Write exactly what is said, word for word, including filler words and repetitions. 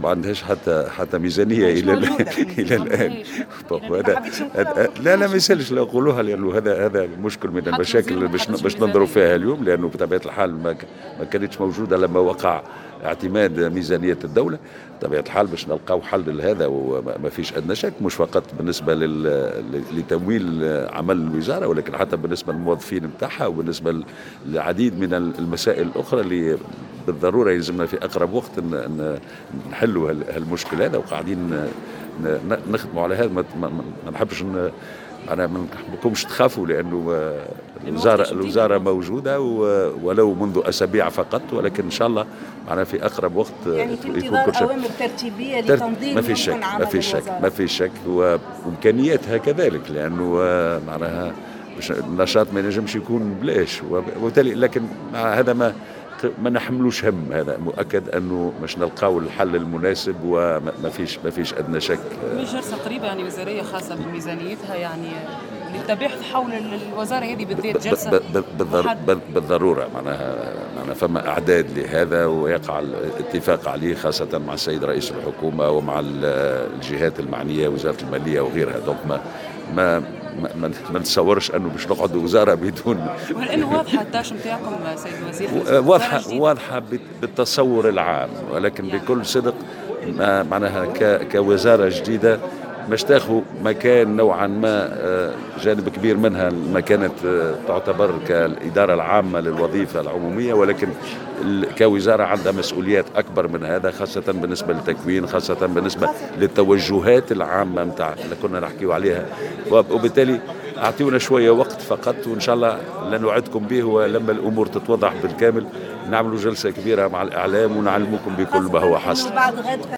ما عندهاش حتى حتى ميزانيه مش الى موجودة الى ما الان. عندهاش. بون، يعني ما هذا حبيتش هذا- نقولها لا لا ما يسالش لا نقولوها، لانه هذا هذا مشكل من حتى المشاكل الوزير اللي ما باش حطش باش ننظروا ميزانية. فيها اليوم، لانه بطبيعه الحال ما ك- ما كانتش موجوده لما وقع اعتماد ميزانيه الدوله. بطبيعه الحال باش نلقاو حل لهذا، وما فيش ادنى شك، مش فقط بالنسبه لل- لتمويل عمل الوزاره، ولكن حتى بالنسبه للموظفين نتاعها، وبالنسبه للعديد من المسائل الاخرى اللي بالضروره يلزمنا في اقرب وقت ن- ن- نحلوا هال- هالمشكل هذا، وقاعدين ن- ن- نخدموا على هذا. ما ما- ما نحبش ن- انا ما نحبكمش تخافوا، لانه آه، الوزاره الوزاره موجوده و- ولو منذ اسابيع فقط، ولكن ان شاء الله معنا في اقرب وقت آه، يعني في يكون انتظار كل شيء. اوامر ترتيبيه ترت- لتنظيم ما في شك، يمكن ما عمل في شك، ما الوزاره. في شك، وامكانياتها كذلك، لانه آه، معناها مش- النشاط ما ينجمش يكون بلاش، وبالتالي لكن مع هذا ما ما نحملوش هم، هذا مؤكد انه مش نلقاو الحل المناسب، وما فيش ما فيش ادنى شك. مش جلسة قريبة يعني وزارية خاصة بميزانيتها يعني للتبحث حول الوزارة هذه بالذات، جلسة ب- ب- بالضر- محددة. ب- بالضرورة. معناها معناها فما أعداد لهذا، ويقع الاتفاق عليه خاصة مع السيد رئيس الحكومة ومع ال- الجهات المعنية، وزارة المالية وغيرها. دونك ما ما ما, ما ما نتصورش أنه باش نقعدوا وزارة بدون. ولأنه واضحة التاش نتاعكم سيد الوزير، واضحة وزارة واضحة بت- بالتصور العام، ولكن بكل صدق ما- معناها ك- كوزارة جديدة مش تاخذ مكان نوعا ما، آه، جانب كبير منها ما كانت آه، تعتبر كالإدارة العامة للوظيفة العمومية، ولكن ال- كوزارة عندها مسؤوليات أكبر من هذا، خاصة بالنسبة للتكوين، خاصة بالنسبة للتوجهات العامة متاع اللي كنا نحكيو عليها. وب- وبالتالي أعطيونا شوية وقت فقط، وإن شاء الله لا نوعدكم به، ولما الأمور تتوضح بالكامل نعملوا جلسة كبيرة مع الإعلام ونعلمكم بكل ما هو حاصل. بعد غد